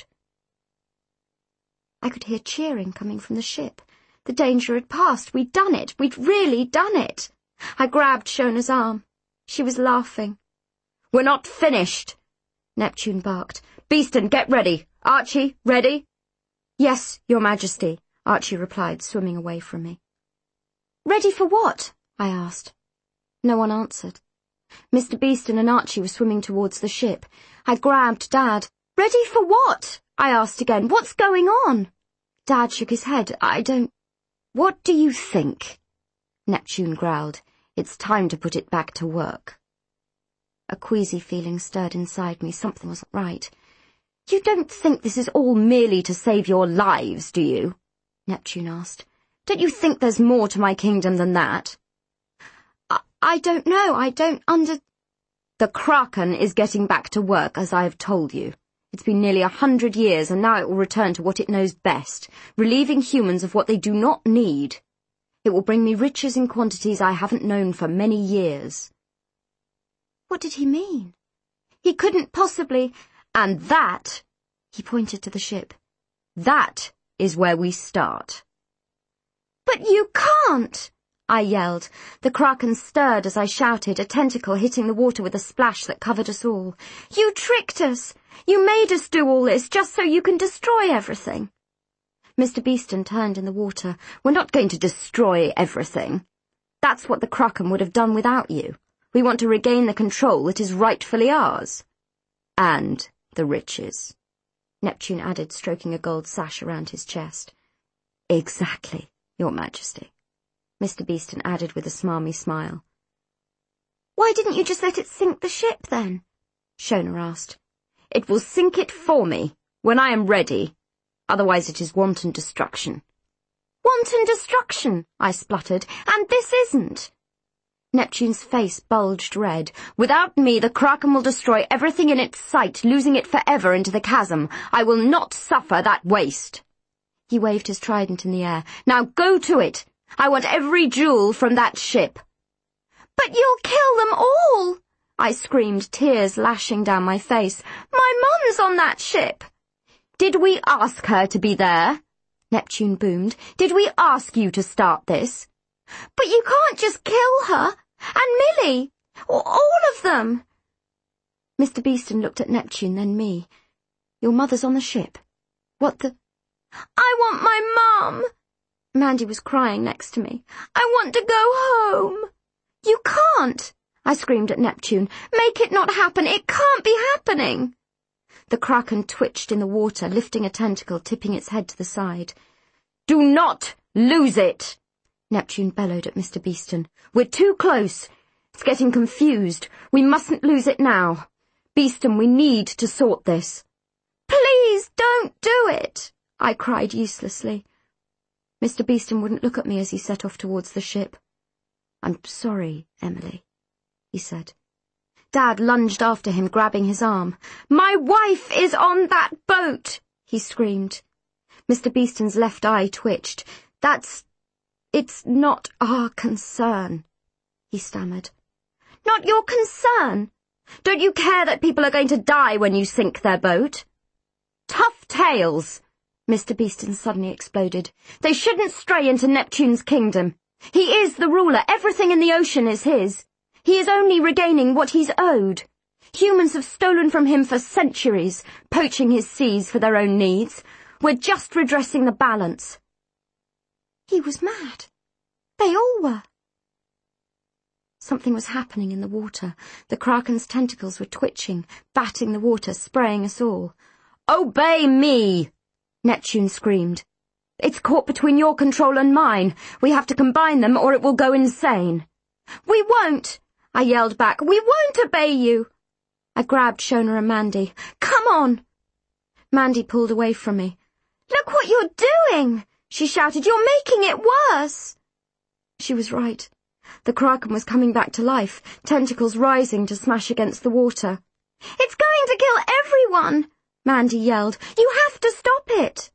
I could hear cheering coming from the ship. The danger had passed. We'd done it. We'd really done it. I grabbed Shona's arm. She was laughing. "We're not finished," Neptune barked. "Beeston, get ready. Archie, ready?" "Yes, Your Majesty," Archie replied, swimming away from me. "Ready for what?" I asked. No one answered. Mister Beeston and Archie were swimming towards the ship. I grabbed Dad. "Ready for what?" I asked again. "What's going on?" Dad shook his head. "I don't—" "What do you think?" Neptune growled. "It's time to put it back to work." A queasy feeling stirred inside me. Something wasn't right. "You don't think this is all merely to save your lives, do you?" Neptune asked. "Don't you think there's more to my kingdom than that?" I, I don't know. I don't under... "The Kraken is getting back to work, as I have told you. It's been nearly a hundred years, and now it will return to what it knows best, relieving humans of what they do not need. It will bring me riches in quantities I haven't known for many years." What did he mean? He couldn't possibly... And that, he pointed to the ship, that is where we start. But you can't, I yelled. The Kraken stirred as I shouted, a tentacle hitting the water with a splash that covered us all. You tricked us. You made us do all this just so you can destroy everything. Mister Beeston turned in the water. We're not going to destroy everything. That's what the Kraken would have done without you. We want to regain the control that is rightfully ours. And the riches, Neptune added, stroking a gold sash around his chest. Exactly, Your Majesty, Mister Beeston added with a smarmy smile. Why didn't you just let it sink the ship, then? Shona asked. It will sink it for me, when I am ready. Otherwise it is wanton destruction. Wanton destruction, I spluttered, and this isn't. Neptune's face bulged red. Without me, the Kraken will destroy everything in its sight, losing it forever into the chasm. I will not suffer that waste. He waved his trident in the air. Now go to it. I want every jewel from that ship. But you'll kill them all, I screamed, tears lashing down my face. My mum's on that ship. Did we ask her to be there? Neptune boomed. Did we ask you to start this? But you can't just kill her, and Millie, or all of them. Mister Beeston looked at Neptune, then me. Your mother's on the ship. What the... I want my mum. Mandy was crying next to me. I want to go home. You can't, I screamed at Neptune. Make it not happen. It can't be happening. The Kraken twitched in the water, lifting a tentacle, tipping its head to the side. Do not lose it, Neptune bellowed at Mister Beeston. We're too close. It's getting confused. We mustn't lose it now. Beeston, we need to sort this. Please don't do it, I cried uselessly. Mister Beeston wouldn't look at me as he set off towards the ship. I'm sorry, Emily, he said. Dad lunged after him, grabbing his arm. My wife is on that boat, he screamed. Mister Beeston's left eye twitched. That's... It's not our concern, he stammered. Not your concern? Don't you care that people are going to die when you sink their boat? Tough tales, Mister Beeston suddenly exploded. They shouldn't stray into Neptune's kingdom. He is the ruler. Everything in the ocean is his. He is only regaining what he's owed. Humans have stolen from him for centuries, poaching his seas for their own needs. We're just redressing the balance. He was mad. They all were. Something was happening in the water. The Kraken's tentacles were twitching, batting the water, spraying us all. Obey me! Neptune screamed. It's caught between your control and mine. We have to combine them or it will go insane. We won't, I yelled back. We won't obey you. I grabbed Shona and Mandy. Come on. Mandy pulled away from me. Look what you're doing, she shouted. You're making it worse. She was right. The Kraken was coming back to life, tentacles rising to smash against the water. It's going to kill everyone, Mandy yelled. You have to stop it.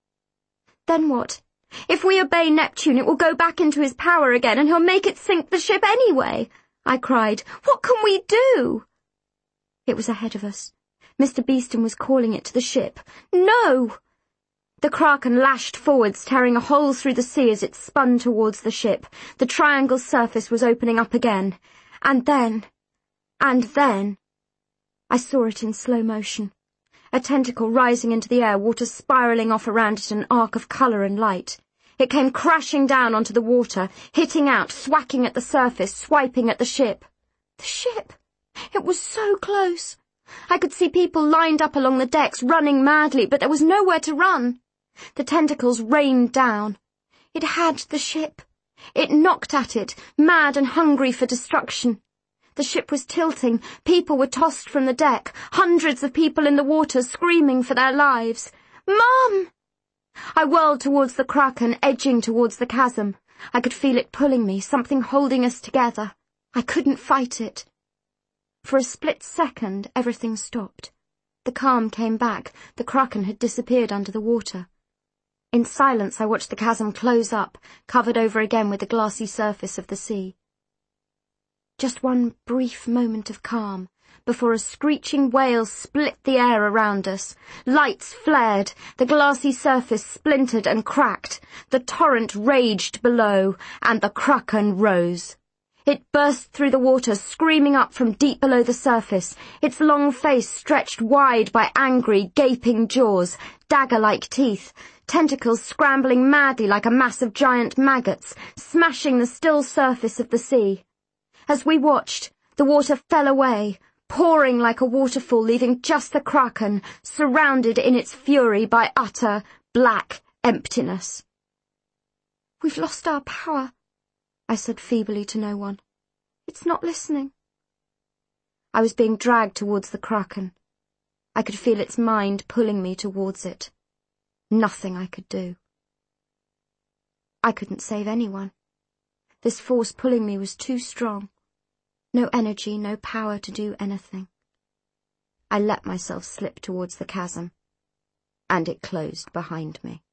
Then what? If we obey Neptune, it will go back into his power again and he'll make it sink the ship anyway, I cried. What can we do? It was ahead of us. Mister Beeston was calling it to the ship. No! The Kraken lashed forwards, tearing a hole through the sea as it spun towards the ship. The triangle's surface was opening up again. And then... And then... I saw it in slow motion. A tentacle rising into the air, water spiralling off around it in an arc of colour and light. It came crashing down onto the water, hitting out, thwacking at the surface, swiping at the ship. The ship! It was so close. I could see people lined up along the decks, running madly, but there was nowhere to run. The tentacles rained down. It had the ship. It knocked at it, mad and hungry for destruction. The ship was tilting. People were tossed from the deck. Hundreds of people in the water screaming for their lives. Mum! I whirled towards the Kraken, edging towards the chasm. I could feel it pulling me, something holding us together. I couldn't fight it. For a split second, everything stopped. The calm came back. The Kraken had disappeared under the water. In silence, I watched the chasm close up, covered over again with the glassy surface of the sea. Just one brief moment of calm, before a screeching wail split the air around us. Lights flared, the glassy surface splintered and cracked, the torrent raged below, and the Kraken rose. It burst through the water, screaming up from deep below the surface, its long face stretched wide by angry, gaping jaws, dagger-like teeth, tentacles scrambling madly like a mass of giant maggots, smashing the still surface of the sea. As we watched, the water fell away, pouring like a waterfall, leaving just the Kraken, surrounded in its fury by utter, black emptiness. "We've lost our power," I said feebly to no one. "It's not listening." I was being dragged towards the Kraken. I could feel its mind pulling me towards it. Nothing I could do. I couldn't save anyone. This force pulling me was too strong. No energy, no power to do anything. I let myself slip towards the chasm, and it closed behind me.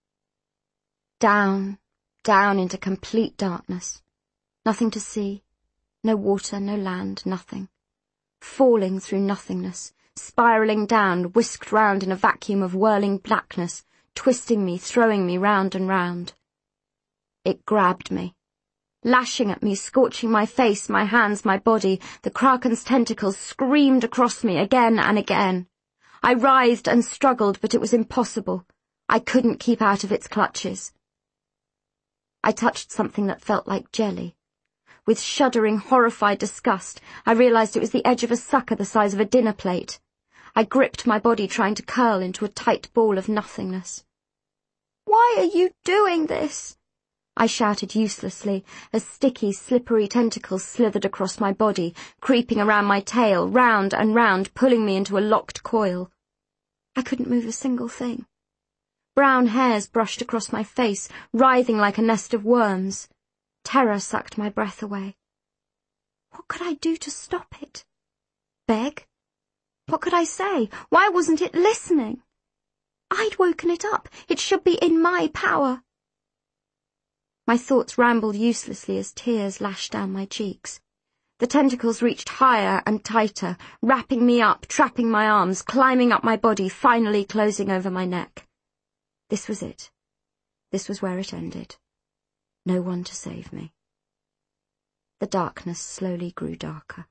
Down, down into complete darkness. Nothing to see, no water, no land, nothing. Falling through nothingness, spiralling down, whisked round in a vacuum of whirling blackness, twisting me, throwing me round and round. It grabbed me. Lashing at me, scorching my face, my hands, my body, the Kraken's tentacles screamed across me again and again. I writhed and struggled, but it was impossible. I couldn't keep out of its clutches. I touched something that felt like jelly. With shuddering, horrified disgust, I realized it was the edge of a sucker the size of a dinner plate. I gripped my body, trying to curl into a tight ball of nothingness. "Why are you doing this?" I shouted uselessly, as sticky, slippery tentacles slithered across my body, creeping around my tail, round and round, pulling me into a locked coil. I couldn't move a single thing. Brown hairs brushed across my face, writhing like a nest of worms. Terror sucked my breath away. What could I do to stop it? Beg? What could I say? Why wasn't it listening? I'd woken it up. It should be in my power. My thoughts rambled uselessly as tears lashed down my cheeks. The tentacles reached higher and tighter, wrapping me up, trapping my arms, climbing up my body, finally closing over my neck. This was it. This was where it ended. No one to save me. The darkness slowly grew darker.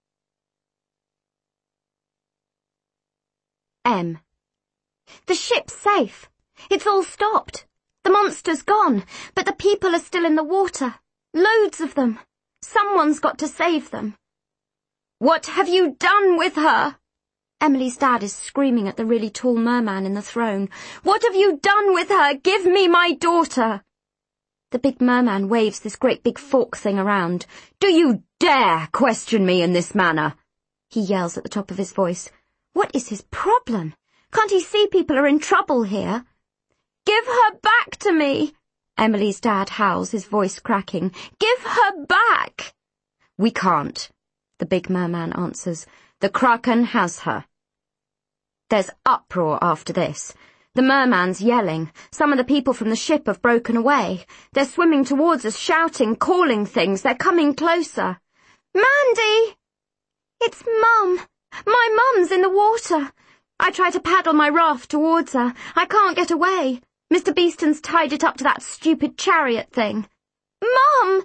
M. The ship's safe. It's all stopped. The monster's gone, but the people are still in the water. Loads of them. Someone's got to save them. What have you done with her? Emily's dad is screaming at the really tall merman in the throne. What have you done with her? Give me my daughter. The big merman waves this great big fork thing around. Do you dare question me in this manner? He yells at the top of his voice. What is his problem? Can't he see people are in trouble here? Give her back to me! Emily's dad howls, his voice cracking. Give her back! We can't, the big merman answers. The Kraken has her. There's uproar after this. The merman's yelling. Some of the people from the ship have broken away. They're swimming towards us, shouting, calling things. They're coming closer. Mandy! It's Mum. My mum's in the water. I try to paddle my raft towards her. I can't get away. Mister Beeston's tied it up to that stupid chariot thing. Mum!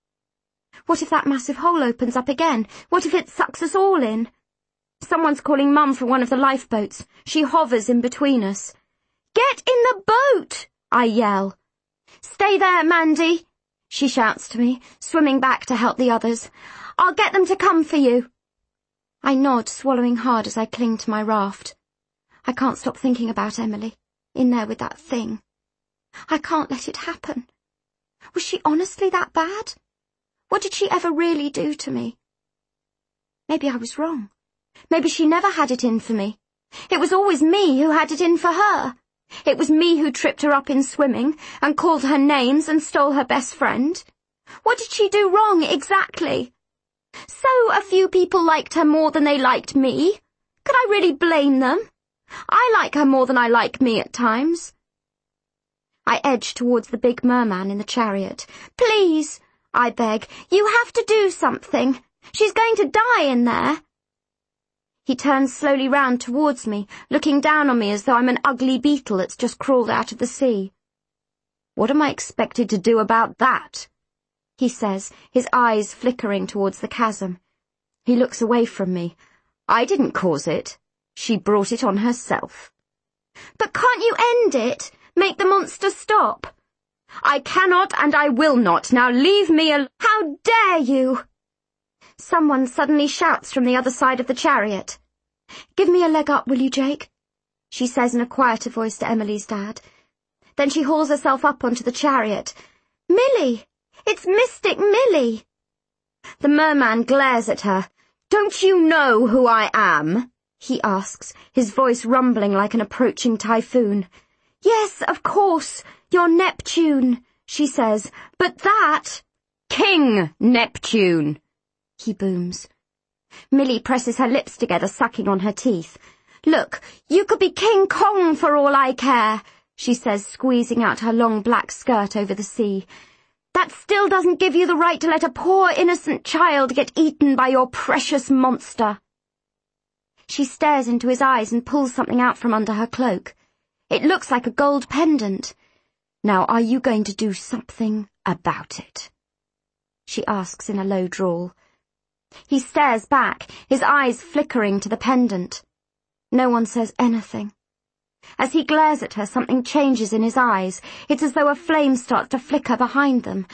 What if that massive hole opens up again? What if it sucks us all in? Someone's calling Mum from one of the lifeboats. She hovers in between us. Get in the boat! I yell. Stay there, Mandy, she shouts to me, swimming back to help the others. I'll get them to come for you. I nod, swallowing hard as I cling to my raft. I can't stop thinking about Emily, in there with that thing. I can't let it happen. Was she honestly that bad? What did she ever really do to me? Maybe I was wrong. Maybe she never had it in for me. It was always me who had it in for her. It was me who tripped her up in swimming and called her names and stole her best friend. What did she do wrong exactly? So a few people liked her more than they liked me. Could I really blame them? I like her more than I like me at times. I edge towards the big merman in the chariot. Please, I beg, you have to do something. She's going to die in there. He turns slowly round towards me, looking down on me as though I'm an ugly beetle that's just crawled out of the sea. What am I expected to do about that? He says, his eyes flickering towards the chasm. He looks away from me. I didn't cause it. She brought it on herself. But can't you end it? Make the monster stop? I cannot and I will not. Now leave me alone. How dare you? Someone suddenly shouts from the other side of the chariot. Give me a leg up, will you, Jake? She says in a quieter voice to Emily's dad. Then she hauls herself up onto the chariot. Millie! It's Mystic Millie! The merman glares at her. Don't you know who I am? He asks, his voice rumbling like an approaching typhoon. Yes, of course, you're Neptune, she says, but that... King Neptune, he booms. Millie presses her lips together, sucking on her teeth. Look, you could be King Kong for all I care, she says, squeezing out her long black skirt over the sea. That still doesn't give you the right to let a poor innocent child get eaten by your precious monster. She stares into his eyes and pulls something out from under her cloak. It looks like a gold pendant. Now, are you going to do something about it? She asks in a low drawl. He stares back, his eyes flickering to the pendant. No one says anything. As he glares at her, something changes in his eyes. It's as though a flame starts to flicker behind them.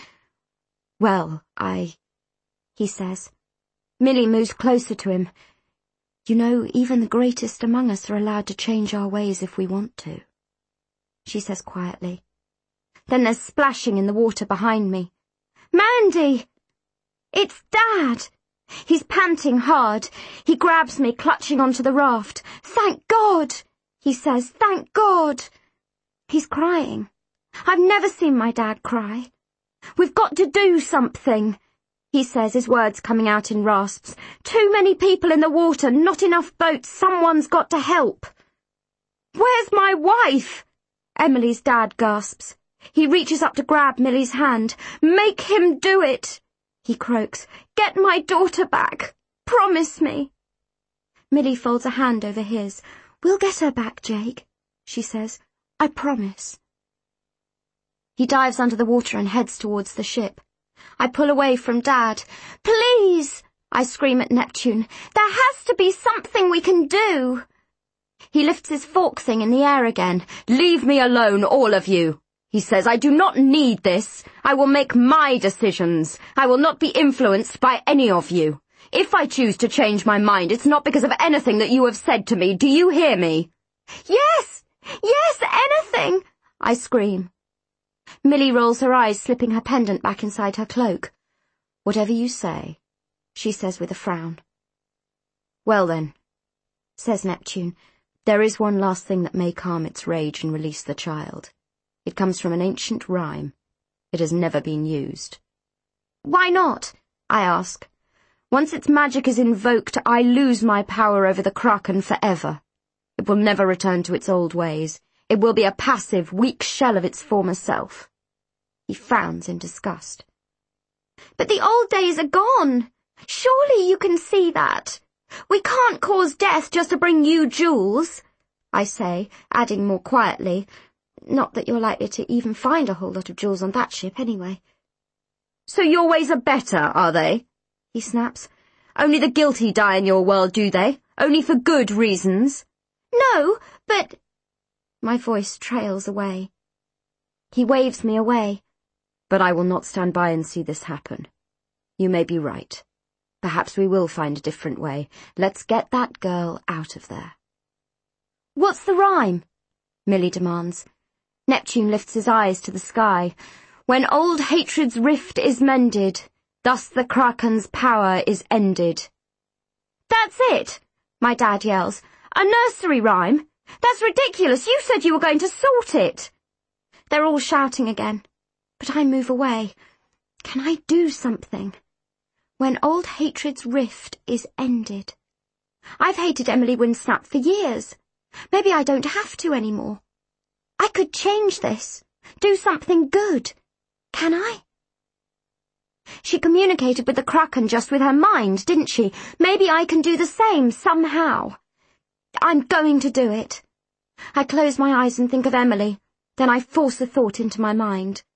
Well, I... he says. Millie moves closer to him. You know, even the greatest among us are allowed to change our ways if we want to, she says quietly. Then there's splashing in the water behind me. Mandy! It's Dad! He's panting hard. He grabs me, clutching onto the raft. Thank God! He says, thank God! He's crying. I've never seen my dad cry. We've got to do something, he says, his words coming out in rasps. Too many people in the water, not enough boats, someone's got to help. Where's my wife? Emily's dad gasps. He reaches up to grab Millie's hand. Make him do it, he croaks. Get my daughter back. Promise me. Millie folds a hand over his. We'll get her back, Jake, she says. I promise. He dives under the water and heads towards the ship. I pull away from Dad. Please, I scream at Neptune. There has to be something we can do. He lifts his fork thing in the air again. Leave me alone, all of you, he says. I do not need this. I will make my decisions. I will not be influenced by any of you. If I choose to change my mind, it's not because of anything that you have said to me. Do you hear me? Yes! Yes, anything! I scream. Millie rolls her eyes, slipping her pendant back inside her cloak. Whatever you say, she says with a frown. Well then, says Neptune, there is one last thing that may calm its rage and release the child. It comes from an ancient rhyme. It has never been used. Why not? I ask. Once its magic is invoked, I lose my power over the Kraken forever. It will never return to its old ways. It will be a passive, weak shell of its former self. He frowns in disgust. But the old days are gone. Surely you can see that. We can't cause death just to bring you jewels, I say, adding more quietly. Not that you're likely to even find a whole lot of jewels on that ship anyway. So your ways are better, are they? He snaps. Only the guilty die in your world, do they? Only for good reasons? No, but... My voice trails away. He waves me away. But I will not stand by and see this happen. You may be right. Perhaps we will find a different way. Let's get that girl out of there. What's the rhyme? Millie demands. Neptune lifts his eyes to the sky. When old hatred's rift is mended, thus the Kraken's power is ended. That's it, my dad yells. A nursery rhyme? That's ridiculous. You said you were going to sort it. They're all shouting again, but I move away. Can I do something? When old hatred's rift is ended. I've hated Emily Winsnap for years. Maybe I don't have to anymore. I could change this. Do something good. Can I? She communicated with the Kraken just with her mind, didn't she? Maybe I can do the same, somehow. I'm going to do it. I close my eyes and think of Emily, then I force a thought into my mind.